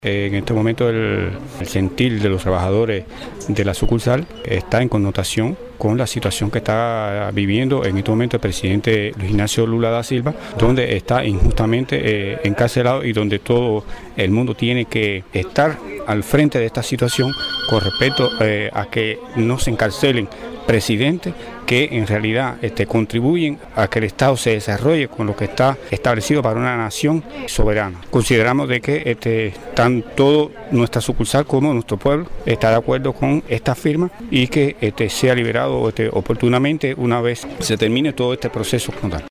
En este momento el sentir de los trabajadores de la sucursal está en connotación con la situación que está viviendo en este momento el presidente Luis Ignacio Lula da Silva, donde está injustamente encarcelado y donde todo el mundo tiene que estar al frente de esta situación con respecto a que no se encarcelen presidentes que en realidad contribuyen a que el Estado se desarrolle con lo que está establecido para una nación soberana. Consideramos de que tanto nuestra sucursal como nuestro pueblo está de acuerdo con esta firma y que sea liberado oportunamente una vez se termine todo este proceso como tal.